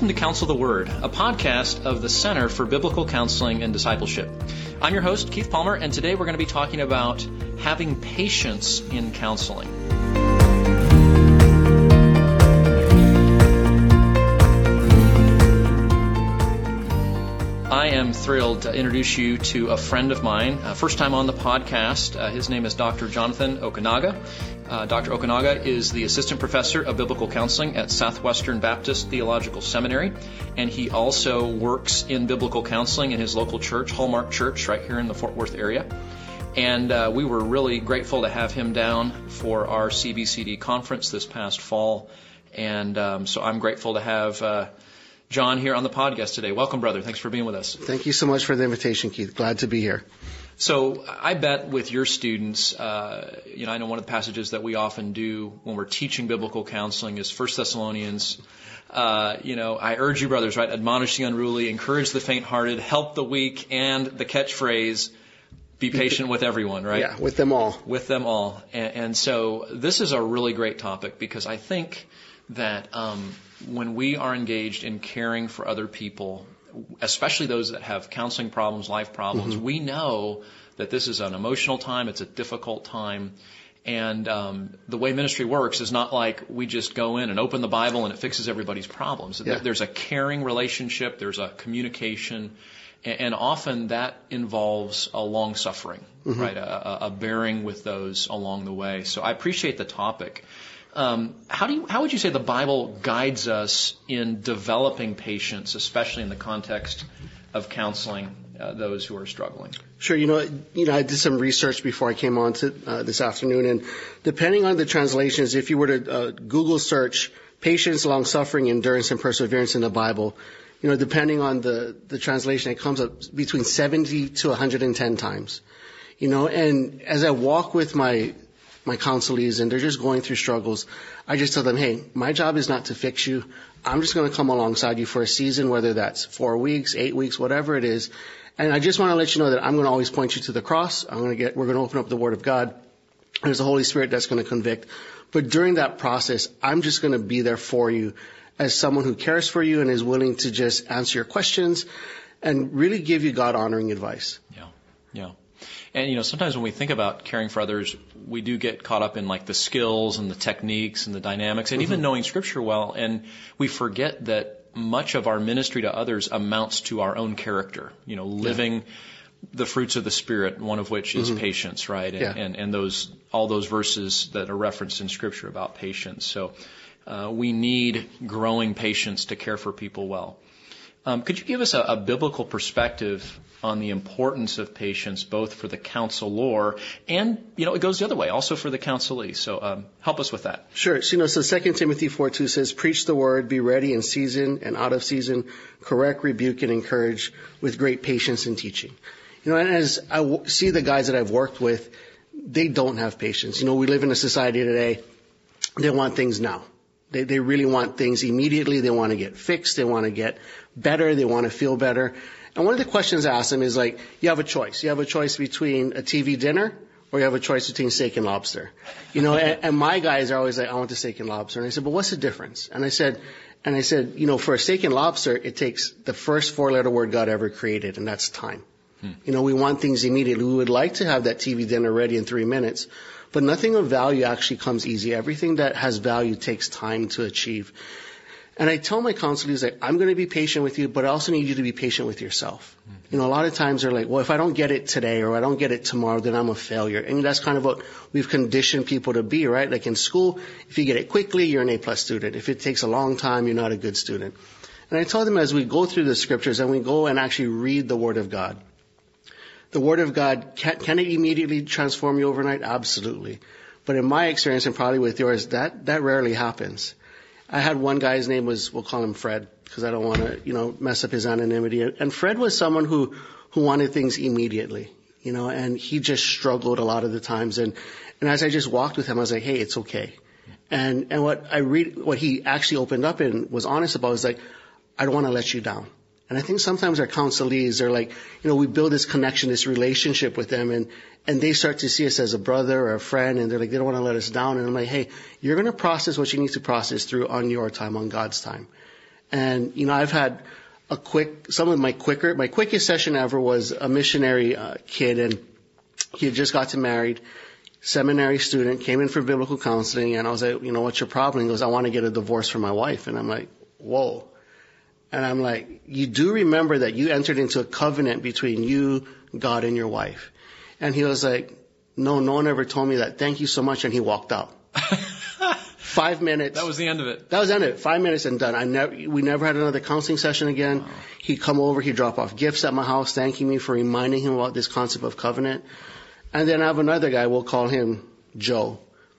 Welcome to Counsel the Word, a podcast of the Center for Biblical Counseling and Discipleship. I'm your host, Keith Palmer, and today we're going to be talking about having patience in counseling. I am thrilled to introduce you to a friend of mine, first time on the podcast. His name is Dr. Jonathan Okunaga. Dr. Okunaga is the Assistant Professor of Biblical Counseling at Southwestern Baptist Theological Seminary, and he also works in biblical counseling in his local church, Hallmark Church, right here in the Fort Worth area. And we were really grateful to have him down for our CBCD conference this past fall, and so I'm grateful to have John here on the podcast today. Welcome, brother. Thanks for being with us. Thank you so much for the invitation, Keith. Glad to be here. So I bet with your students, I know one of the passages that we often do when we're teaching biblical counseling is 1 Thessalonians. I urge you, brothers, right? Admonish the unruly, encourage the faint-hearted, help the weak, and the catchphrase, be patient with everyone, right? Yeah, with them all. With them all. And so this is a really great topic because I think that when we are engaged in caring for other people, especially those that have counseling problems, life problems, we know that this is an emotional time, it's a difficult time, and the way ministry works is not like we just go in and open the Bible and it fixes everybody's problems. Yeah. There's a caring relationship, there's a communication, and often that involves a long suffering, right? A bearing with those along the way. So I appreciate the topic. How would you say the Bible guides us in developing patience, especially in the context of counseling those who are struggling? Sure. I did some research before I came on to this afternoon, and depending on the translations, if you were to Google search patience, long suffering, endurance, and perseverance in the Bible, depending on the translation, it comes up between 70 to 110 times. And as I walk with my counselees and they're just going through struggles, I just tell them, hey, my job is not to fix you. I'm just going to come alongside you for a season, whether that's 4 weeks, 8 weeks, whatever it is. And I just want to let you know that I'm going to always point you to the cross. We're going to open up the Word of God. There's the Holy Spirit that's going to convict. But during that process, I'm just going to be there for you as someone who cares for you and is willing to just answer your questions and really give you God-honoring advice. Yeah. And, sometimes when we think about caring for others, we do get caught up in like the skills and the techniques and the dynamics and even knowing Scripture well. And we forget that much of our ministry to others amounts to our own character, living the fruits of the Spirit, one of which is patience, right? And all those verses that are referenced in Scripture about patience. So we need growing patience to care for people well. Could you give us a biblical perspective on the importance of patience, both for the counselor and, it goes the other way, also for the counselee? So help us with that. Sure. So 2 Timothy 4:2 says, preach the word, be ready in season and out of season, correct, rebuke, and encourage with great patience and teaching. And as I see the guys that I've worked with, they don't have patience. We live in a society today, they want things now. They really want things immediately. They want to get fixed. They want to get better. They want to feel better. And one of the questions I ask them is like, you have a choice. You have a choice between a TV dinner or you have a choice between steak and lobster. And my guys are always like, I want the steak and lobster. And I said, but what's the difference? And I said, for a steak and lobster, it takes the first 4-letter word God ever created, and that's time. We want things immediately. We would like to have that TV dinner ready in 3 minutes. But nothing of value actually comes easy. Everything that has value takes time to achieve. And I tell my counselors that I'm going to be patient with you, but I also need you to be patient with yourself. A lot of times they're like, well, if I don't get it today or I don't get it tomorrow, then I'm a failure. And that's kind of what we've conditioned people to be, right? Like in school, if you get it quickly, you're an A+ student. If it takes a long time, you're not a good student. And I tell them as we go through the scriptures and we go and actually read the Word of God, the Word of God, can it immediately transform you overnight? Absolutely. But in my experience, and probably with yours, that rarely happens. I had one guy, his name was, we'll call him Fred, because I don't want to, mess up his anonymity. And Fred was someone who wanted things immediately, and he just struggled a lot of the times. And as I just walked with him, I was like, hey, it's okay. And what he actually opened up and was honest about was like, I don't want to let you down. And I think sometimes our counselees are like, we build this connection, this relationship with them, and they start to see us as a brother or a friend, and they're like, they don't want to let us down. And I'm like, hey, you're going to process what you need to process through on your time, on God's time. And, I've had my quickest session ever was a missionary kid, and he had just gotten married, seminary student, came in for biblical counseling, and I was like, what's your problem? He goes, I want to get a divorce from my wife. And I'm like, whoa. And I'm like, you do remember that you entered into a covenant between you, God, and your wife. And he was like, no one ever told me that. Thank you so much. And he walked out. 5 minutes. That was the end of it. That was the end of it. 5 minutes and done. We never had another counseling session again. Wow. He'd come over, he'd drop off gifts at my house, thanking me for reminding him about this concept of covenant. And then I have another guy, we'll call him Joe.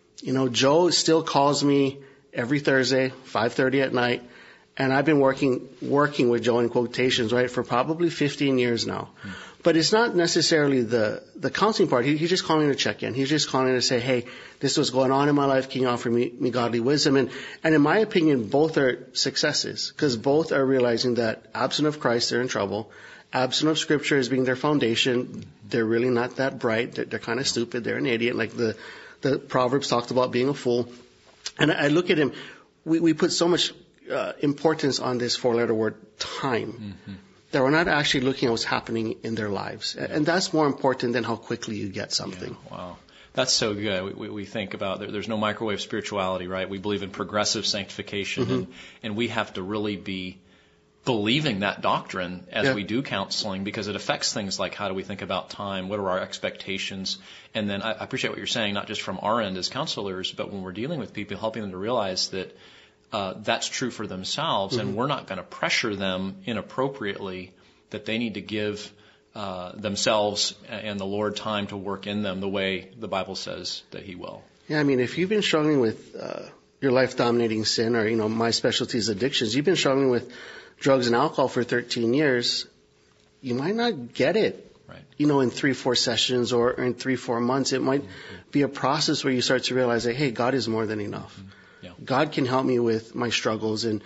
Joe still calls me every Thursday, 5:30 at night. And I've been working with Joe in quotations, right, for probably 15 years now. But it's not necessarily the counseling part. He's just calling to check in. He's just calling to say, hey, this is what's going on in my life. Can you offer me godly wisdom? And in my opinion, both are successes, because both are realizing that absent of Christ, they're in trouble. Absent of Scripture as being their foundation, they're really not that bright. They're kind of stupid. They're an idiot. Like the Proverbs talked about being a fool. And I look at him. We put so much importance on this 4-letter word, time, that we're not actually looking at what's happening in their lives. And that's more important than how quickly you get something. Yeah, wow. That's so good. We think about there's no microwave spirituality, right? We believe in progressive sanctification, and we have to really be believing that doctrine as we do counseling, because it affects things like how do we think about time, what are our expectations, and then I appreciate what you're saying, not just from our end as counselors, but when we're dealing with people, helping them to realize that that's true for themselves, and we're not going to pressure them inappropriately, that they need to give themselves and the Lord time to work in them the way the Bible says that He will. Yeah, I mean, if you've been struggling with your life-dominating sin, or, my specialty is addictions, you've been struggling with drugs and alcohol for 13 years, you might not get it. Right. In 3-4 sessions or in 3-4 months. It might be a process where you start to realize that, hey, God is more than enough. Yeah. God can help me with my struggles. And,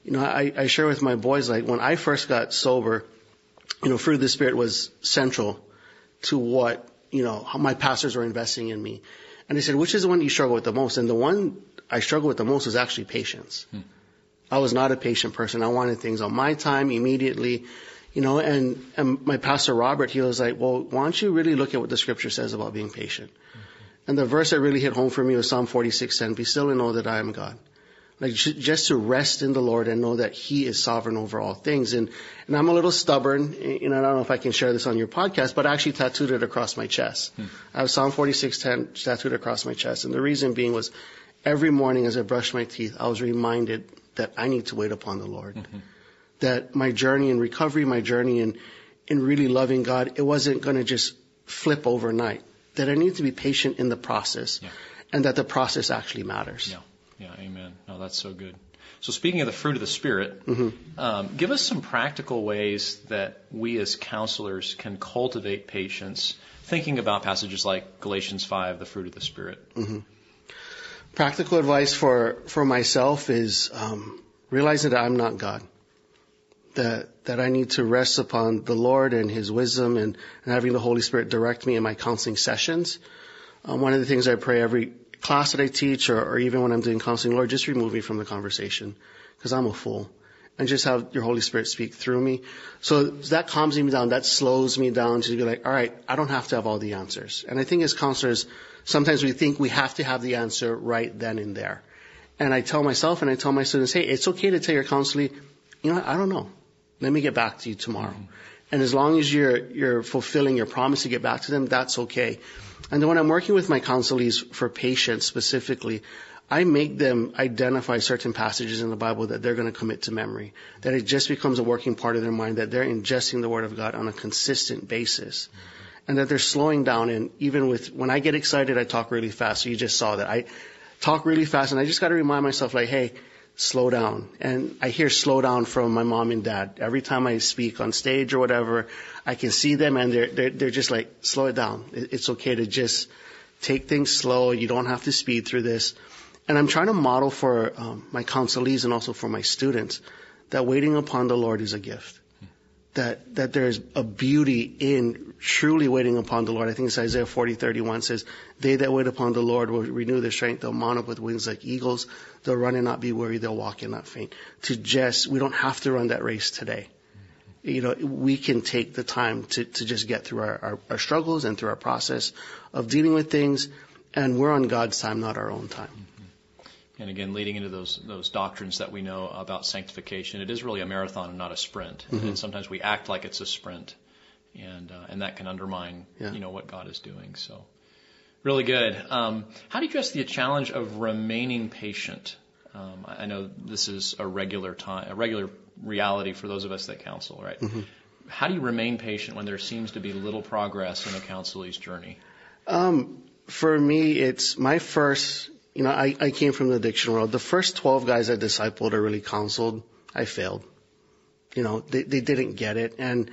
I share with my boys, like, when I first got sober, fruit of the Spirit was central to what, how my pastors were investing in me. And they said, which is the one you struggle with the most? And the one I struggled with the most was actually patience. I was not a patient person. I wanted things on my time immediately, and my pastor Robert, he was like, well, why don't you really look at what the Scripture says about being patient? And the verse that really hit home for me was Psalm 46:10, be still and know that I am God. Like, just to rest in the Lord and know that He is sovereign over all things. And I'm a little stubborn, I don't know if I can share this on your podcast, but I actually tattooed it across my chest. I have Psalm 46:10 tattooed across my chest. And the reason being was every morning as I brushed my teeth, I was reminded that I need to wait upon the Lord. That my journey in recovery, my journey in really loving God, it wasn't going to just flip overnight. That I need to be patient in the process, and that the process actually matters. Yeah, amen. No, that's so good. So speaking of the fruit of the Spirit, give us some practical ways that we as counselors can cultivate patience, thinking about passages like Galatians 5, the fruit of the Spirit. Practical advice for myself is realizing that I'm not God. That I need to rest upon the Lord and His wisdom and having the Holy Spirit direct me in my counseling sessions. One of the things I pray every class that I teach or even when I'm doing counseling, Lord, just remove me from the conversation because I'm a fool. And just have your Holy Spirit speak through me. So that calms me down. That slows me down to be like, all right, I don't have to have all the answers. And I think as counselors, sometimes we think we have to have the answer right then and there. And I tell myself and I tell my students, hey, it's okay to tell your counselee, I don't know. Let me get back to you tomorrow. And as long as you're fulfilling your promise to get back to them, that's okay. And then when I'm working with my counselees for patience specifically, I make them identify certain passages in the Bible that they're going to commit to memory, that it just becomes a working part of their mind, that they're ingesting the Word of God on a consistent basis, and that they're slowing down. And even when I get excited, I talk really fast. So you just saw that. I talk really fast, and I just got to remind myself, like, hey, slow down. And I hear slow down from my mom and dad. Every time I speak on stage or whatever, I can see them and they're just like, slow it down. It's okay to just take things slow. You don't have to speed through this. And I'm trying to model for my counselees and also for my students that waiting upon the Lord is a gift. that there's a beauty in truly waiting upon the Lord. I think it's Isaiah 40:31 says, they that wait upon the Lord will renew their strength. They'll mount up with wings like eagles. They'll run and not be weary. They'll walk and not faint. We don't have to run that race today. We can take the time to just get through our struggles and through our process of dealing with things. And we're on God's time, not our own time. And again, leading into those doctrines that we know about sanctification, it is really a marathon and not a sprint. Mm-hmm. And sometimes we act like it's a sprint, and that can undermine what God is doing. So, really good. How do you address the challenge of remaining patient? I know this is a regular reality for those of us that counsel, right? Mm-hmm. How do you remain patient when there seems to be little progress in a counselee's journey? For me, it's my first. I came from the addiction world. The first 12 guys I discipled or really counseled, I failed. They didn't get it. And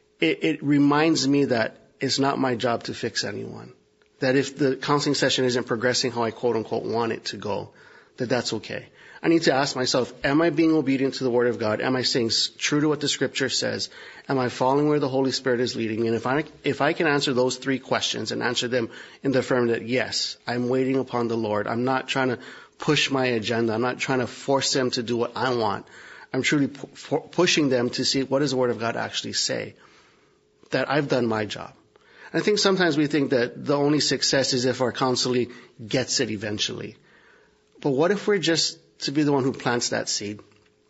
it reminds me that it's not my job to fix anyone. That if the counseling session isn't progressing how I quote unquote want it to go, that's okay. I need to ask myself, am I being obedient to the Word of God? Am I staying true to what the Scripture says? Am I following where the Holy Spirit is leading me? And if I can answer those three questions and answer them in the affirmative, yes, I'm waiting upon the Lord. I'm not trying to push my agenda. I'm not trying to force them to do what I want. I'm truly pushing them to see what does the Word of God actually say. That I've done my job. And I think sometimes we think that the only success is if our counselee gets it eventually. But what if we're just to be the one who plants that seed?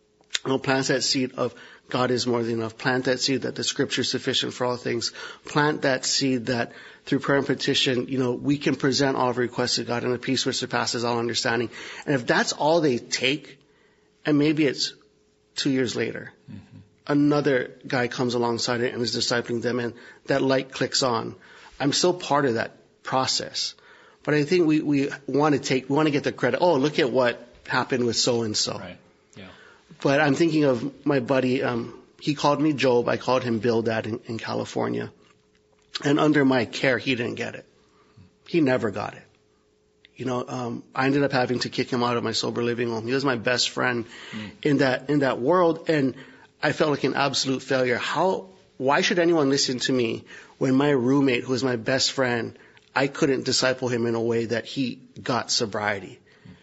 Plants that seed of God is more than enough. Plant that seed that the Scripture is sufficient for all things. Plant that seed that through prayer and petition, we can present all of our requests to God in a peace which surpasses all understanding. And if that's all they take, and maybe it's 2 years later, mm-hmm. another guy comes alongside it and is discipling them, and that light clicks on. I'm still part of that process. But I think we want to get the credit. Oh, look at what happened with so and so. Right. Yeah. But I'm thinking of my buddy. He called me Job. I called him Bildad in California. And under my care, he didn't get it. He never got it. I ended up having to kick him out of my sober living home. He was my best friend in that world, and I felt like an absolute failure. Why should anyone listen to me when my roommate, who was my best friend, I couldn't disciple him in a way that he got sobriety?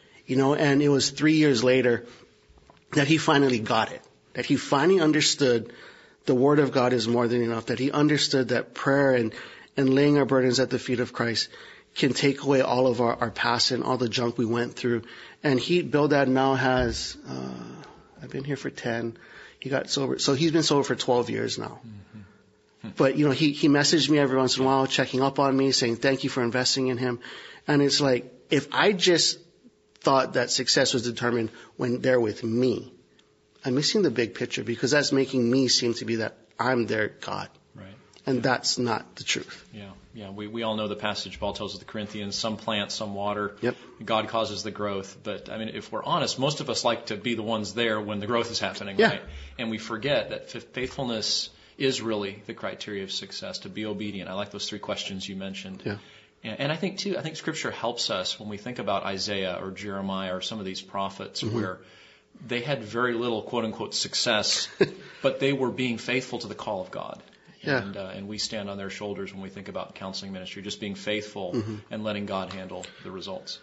And it was 3 years later that he finally got it, that he finally understood the Word of God is more than enough, that he understood that prayer and laying our burdens at the feet of Christ can take away all of our past and all the junk we went through. And Bildad now has, I've been here for 10. He got sober. So he's been sober for 12 years now. Mm-hmm. But, he messaged me every once in a while, checking up on me, saying thank you for investing in him. And it's like, if I just thought that success was determined when they're with me, I'm missing the big picture, because that's making me seem to be that I'm their God. Right. And that's not the truth. Yeah. We all know the passage Paul tells the Corinthians, some plant, some water. Yep. God causes the growth. But, if we're honest, most of us like to be the ones there when the growth is happening, yeah. right? And we forget that faithfulness is really the criteria of success, to be obedient. I like those three questions you mentioned. Yeah. And I think Scripture helps us when we think about Isaiah or Jeremiah or some of these prophets, mm-hmm. where they had very little quote-unquote success, but they were being faithful to the call of God. Yeah. And we stand on their shoulders when we think about counseling ministry, just being faithful mm-hmm. and letting God handle the results.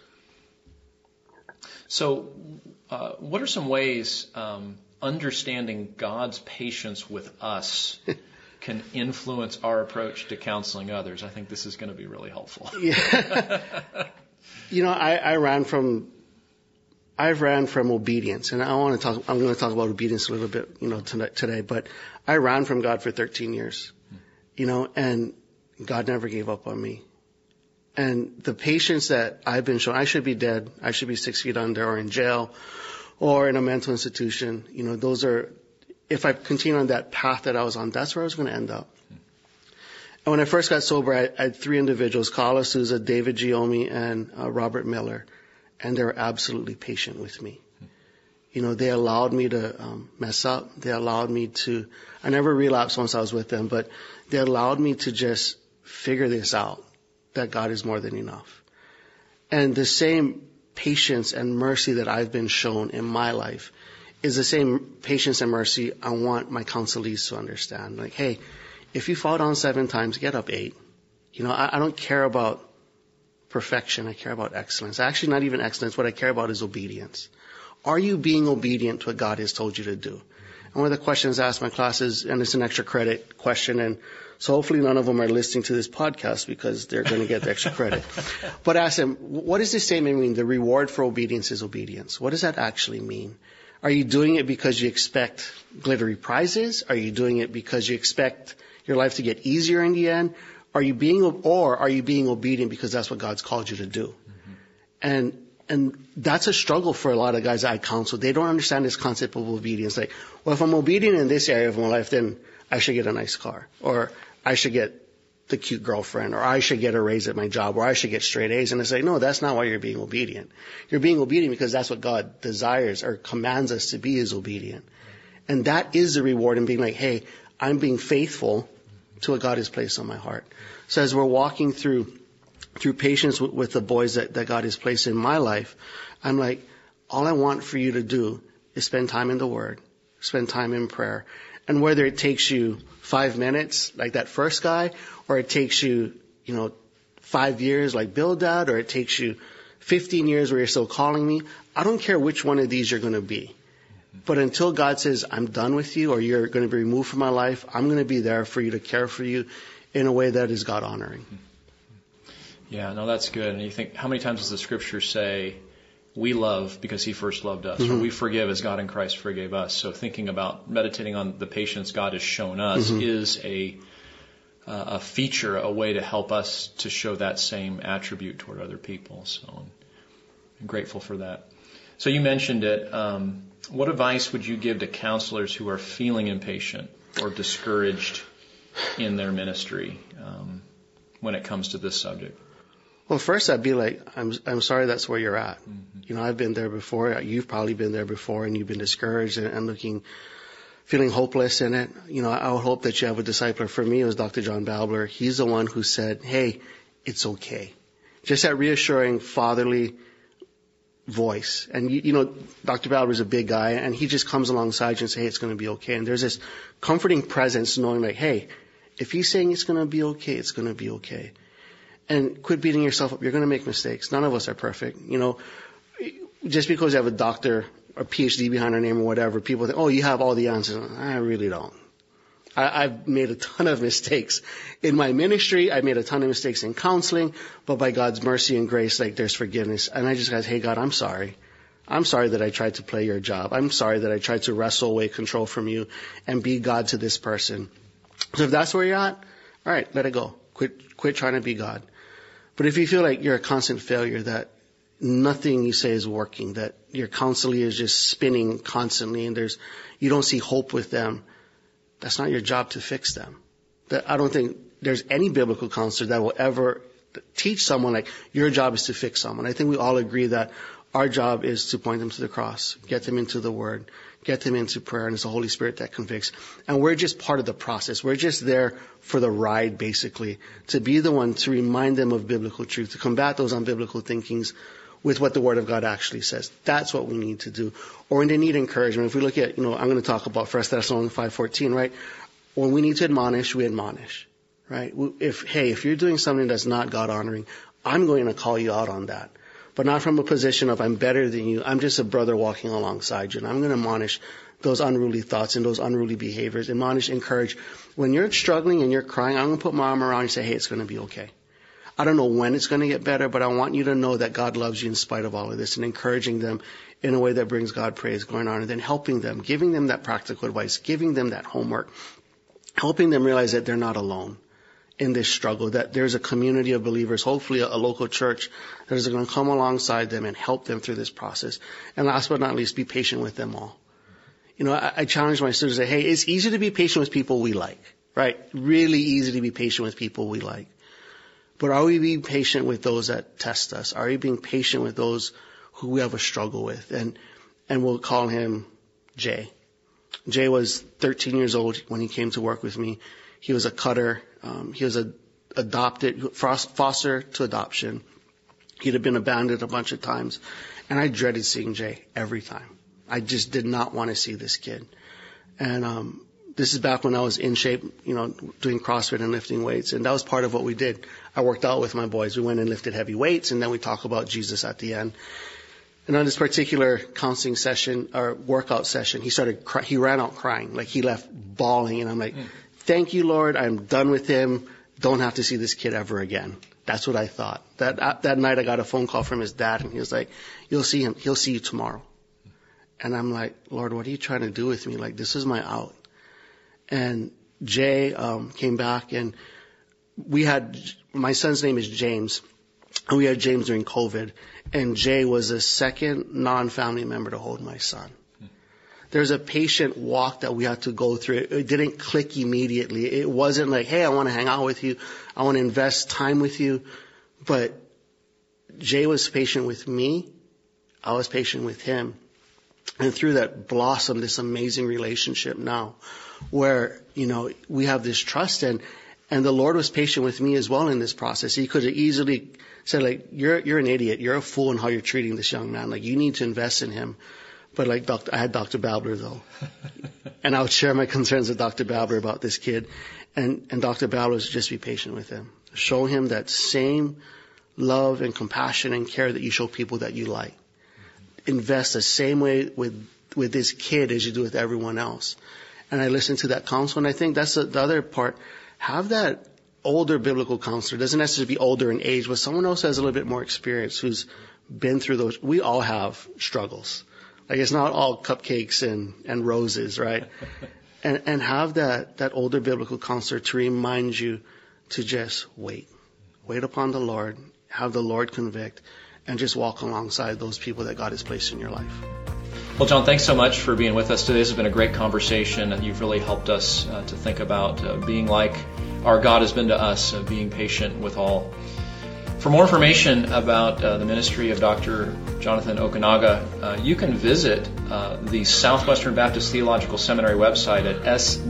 So what are some ways understanding God's patience with us can influence our approach to counseling others? I think this is going to be really helpful. Yeah. I've ran from obedience, and I'm going to talk about obedience a little bit, today, but I ran from God for 13 years, and God never gave up on me. And the patience that I've been shown, I should be dead. I should be 6 feet under or in jail or in a mental institution. If I continue on that path that I was on, that's where I was going to end up. And when I first got sober, I had three individuals, Carla Souza, David Giomi, and Robert Miller. And they were absolutely patient with me. They allowed me to mess up. They allowed me to, I never relapsed once I was with them, but they allowed me to just figure this out, that God is more than enough. And the same patience and mercy that I've been shown in my life is the same patience and mercy I want my counselees to understand. Like, hey, if you fall down 7 times, get up 8. I don't care about perfection. I care about excellence. Actually, not even excellence. What I care about is obedience. Are you being obedient to what God has told you to do? And one of the questions I ask my classes, and it's an extra credit question, and so hopefully none of them are listening to this podcast because they're going to get the extra credit. But ask them, what does this statement mean? The reward for obedience is obedience. What does that actually mean? Are you doing it because you expect glittery prizes? Are you doing it because you expect your life to get easier in the end? Are you being obedient because that's what God's called you to do? Mm-hmm. And that's a struggle for a lot of guys I counsel. They don't understand this concept of obedience. Like, well, if I'm obedient in this area of my life, then I should get a nice car, or I should get the cute girlfriend, or I should get a raise at my job, or I should get straight A's. And I say, no, that's not why you're being obedient. You're being obedient because that's what God desires or commands us to be, is obedient. And that is the reward in being like, hey, I'm being faithful to what God has placed on my heart. So as we're walking through patience with the boys that God has placed in my life, I'm like, all I want for you to do is spend time in the Word, spend time in prayer. And whether it takes you 5 minutes, like that first guy, or it takes you, 5 years like Bildad, or it takes you 15 years where you're still calling me, I don't care which one of these you're going to be. But until God says, I'm done with you, or you're going to be removed from my life, I'm going to be there for you, to care for you in a way that is God honoring. Yeah, no, that's good. And you think, how many times does the scripture say, we love because he first loved us, or we forgive as God in Christ forgave us? So thinking about meditating on the patience God has shown us is a feature, a way to help us to show that same attribute toward other people. So I'm grateful for that. So you mentioned it. What advice would you give to counselors who are feeling impatient or discouraged in their ministry when it comes to this subject? Well, first I'd be like, I'm sorry that's where you're at. Mm-hmm. I've been there before. You've probably been there before, and you've been discouraged and feeling hopeless in it. I would hope that you have a discipler. For me, it was Dr. John Babler. He's the one who said, hey, it's okay. Just that reassuring fatherly voice. And Dr. Babler is a big guy, and he just comes alongside you and says, hey, it's going to be okay. And there's this comforting presence knowing like, hey, if he's saying it's going to be okay, it's going to be okay. And quit beating yourself up. You're going to make mistakes. None of us are perfect. Just because you have a doctor or PhD behind our name or whatever, people think, oh, you have all the answers. I really don't. I've made a ton of mistakes in my ministry. I made a ton of mistakes in counseling, but by God's mercy and grace, there's forgiveness. And I just got, hey, God, I'm sorry. I'm sorry that I tried to play your job. I'm sorry that I tried to wrestle away control from you and be God to this person. So if that's where you're at, all right, let it go. Quit trying to be God. But if you feel like you're a constant failure, that nothing you say is working, that your counselee is just spinning constantly and you don't see hope with them, that's not your job to fix them. I don't think there's any biblical counselor that will ever teach someone like your job is to fix someone. I think we all agree that our job is to point them to the cross, get them into the Word, get them into prayer, and it's the Holy Spirit that convicts. And we're just part of the process. We're just there for the ride, basically, to be the one to remind them of biblical truth, to combat those unbiblical thinkings with what the Word of God actually says. That's what we need to do. Or when they need encouragement, if we look at, I'm going to talk about 1 Thessalonians 5:14, right? When we need to admonish, we admonish, right? If you're doing something that's not God-honoring, I'm going to call you out on that. But not from a position of I'm better than you. I'm just a brother walking alongside you. And I'm going to admonish those unruly thoughts and those unruly behaviors. Admonish, encourage. When you're struggling and you're crying, I'm going to put my arm around you and say, hey, it's going to be okay. I don't know when it's going to get better, but I want you to know that God loves you in spite of all of this, and encouraging them in a way that brings God praise, glory, and honor. Then helping them, giving them that practical advice, giving them that homework, helping them realize that they're not alone in this struggle, that there's a community of believers, hopefully a local church that is going to come alongside them and help them through this process. And last but not least, be patient with them all. I challenge my students to say, hey, it's easy to be patient with people we like, right? Really easy to be patient with people we like. But are we being patient with those that test us? Are we being patient with those who we have a struggle with? And we'll call him Jay. Jay was 13 years old when he came to work with me. He was a cutter. He was adopted, foster to adoption. He'd have been abandoned a bunch of times. And I dreaded seeing Jay every time. I just did not want to see this kid. And this is back when I was in shape, doing CrossFit and lifting weights. And that was part of what we did. I worked out with my boys. We went and lifted heavy weights, and then we talk about Jesus at the end. And on this particular counseling session or workout session, he ran out crying, like he left bawling. And I'm like, thank you, Lord. I'm done with him. Don't have to see this kid ever again. That's what I thought. That night I got a phone call from his dad, and he was like, you'll see him. He'll see you tomorrow. And I'm like, Lord, what are you trying to do with me? Like, this is my out. And Jay came back, and my son's name is James, and we had James during COVID, and Jay was the second non-family member to hold my son. There's a patient walk that we had to go through. It didn't click immediately. It wasn't like, hey, I want to hang out with you. I want to invest time with you. But Jay was patient with me. I was patient with him. And through that blossomed this amazing relationship now where, we have this trust, and the Lord was patient with me as well in this process. He could have easily said, like, you're an idiot. You're a fool in how you're treating this young man. Like, you need to invest in him. But I had Dr. Babler though. And I would share my concerns with Dr. Babler about this kid. And Dr. Babler was just be patient with him. Show him that same love and compassion and care that you show people that you like. Invest the same way with this kid as you do with everyone else. And I listened to that counsel, and I think that's the other part. Have that older biblical counselor. It doesn't necessarily be older in age, but someone else has a little bit more experience who's been through those. We all have struggles. Like, it's not all cupcakes and roses, right? And have that older biblical counselor to remind you to just wait. Wait upon the Lord. Have the Lord convict. And just walk alongside those people that God has placed in your life. Well, John, thanks so much for being with us today. This has been a great conversation, and you've really helped us to think about being like our God has been to us, being patient with all. For more information about the ministry of Dr. Jonathan Okunaga, you can visit the Southwestern Baptist Theological Seminary website at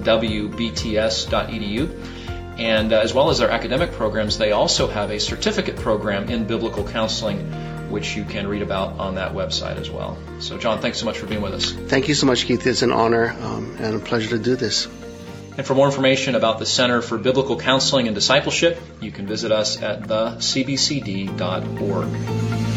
swbts.edu. And as well as their academic programs, they also have a certificate program in biblical counseling, which you can read about on that website as well. So, John, thanks so much for being with us. Thank you so much, Keith. It's an honor and a pleasure to do this. And for more information about the Center for Biblical Counseling and Discipleship, you can visit us at thecbcd.org.